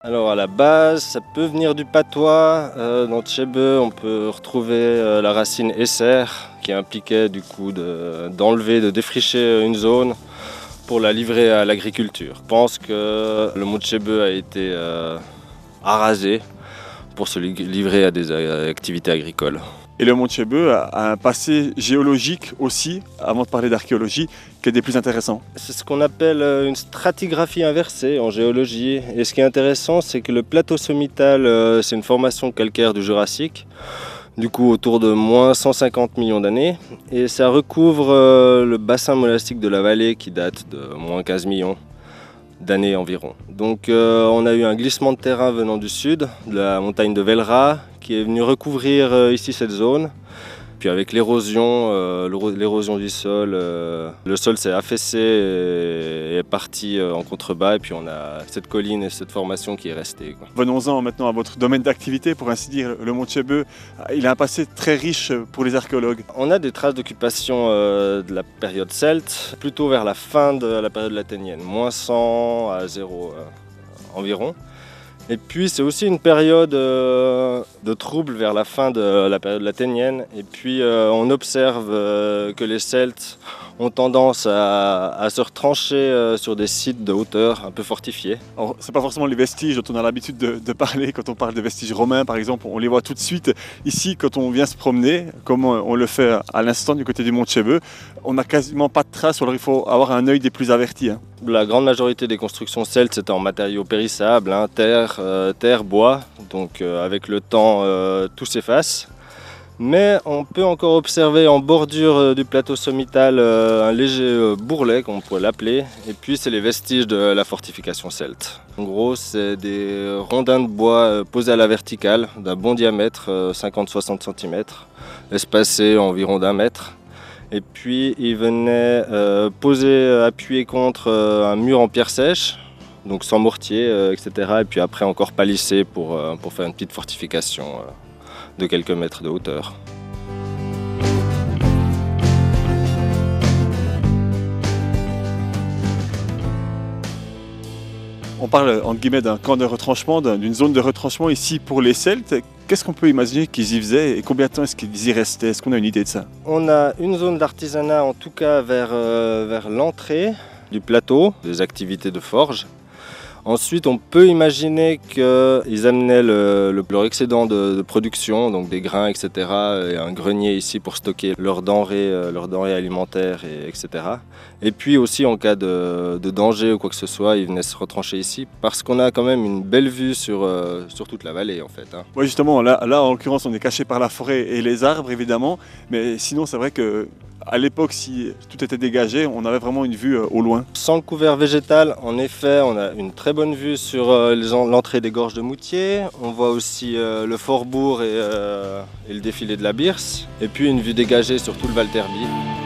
Alors à la base, ça peut venir du patois. Dans Tchébeux, on peut retrouver la racine esser qui impliquait du coup d'enlever, de défricher une zone pour la livrer à l'agriculture. Je pense que le mot Tchébeux a été arasé pour se livrer à des activités agricoles. Et le mont Tchébeux a un passé géologique aussi, avant de parler d'archéologie, qui est des plus intéressants. C'est ce qu'on appelle une stratigraphie inversée en géologie. Et ce qui est intéressant, c'est que le plateau sommital, c'est une formation calcaire du Jurassique, du coup autour de moins 150 millions d'années. Et ça recouvre le bassin molastique de la vallée qui date de moins 15 millions d'années environ. Donc on a eu un glissement de terrain venant du sud, de la montagne de Velra, qui est venu recouvrir ici cette zone. Puis avec l'érosion du sol, le sol s'est affaissé et est parti en contrebas. Et puis on a cette colline et cette formation qui est restée. Venons-en maintenant à votre domaine d'activité, pour ainsi dire. Le mont Tchébeux, il a un passé très riche pour les archéologues. On a des traces d'occupation de la période celte, plutôt vers la fin de la période latinienne, moins 100 à 0 environ. Et puis c'est aussi une période de trouble vers la fin de la période latinienne. Et puis on observe que les Celtes ont tendance à se retrancher sur des sites de hauteur un peu fortifiés. Ce n'est pas forcément les vestiges dont on a l'habitude de parler quand on parle des vestiges romains par exemple, on les voit tout de suite. Ici, quand on vient se promener, comme on le fait à l'instant du côté du mont Tchébeux, on n'a quasiment pas de traces, alors il faut avoir un œil des plus avertis. La grande majorité des constructions celtes, c'était en matériaux périssables, terre, bois, donc avec le temps tout s'efface. Mais on peut encore observer en bordure du plateau sommital un léger bourrelet, comme on pourrait l'appeler, et puis c'est les vestiges de la fortification celte. En gros, c'est des rondins de bois posés à la verticale, d'un bon diamètre, 50-60 cm, espacés environ d'1 mètre. Et puis ils venaient poser, appuyer contre un mur en pierre sèche, donc sans mortier, etc. Et puis après encore palisser pour faire une petite fortification de quelques mètres de hauteur. On parle entre guillemets d'un camp de retranchement, d'une zone de retranchement ici pour les Celtes. Qu'est-ce qu'on peut imaginer qu'ils y faisaient et combien de temps est-ce qu'ils y restaient? Est-ce qu'on a une idée de ça? On a une zone d'artisanat en tout cas vers l'entrée du plateau, des activités de forge. Ensuite, on peut imaginer qu'ils amenaient leur excédent de production, donc des grains, etc. et un grenier ici pour stocker leurs denrées alimentaires, etc. Et puis aussi, en cas de danger ou quoi que ce soit, ils venaient se retrancher ici parce qu'on a quand même une belle vue sur toute la vallée, en fait. Oui, justement, là, en l'occurrence, on est caché par la forêt et les arbres, évidemment. Mais sinon, c'est vrai que à l'époque, si tout était dégagé, on avait vraiment une vue au loin. Sans le couvert végétal, en effet, on a une très bonne vue sur l'entrée des gorges de Moutier. On voit aussi le Fort-Bourg et le défilé de la Birse. Et puis une vue dégagée sur tout le Val Terbi.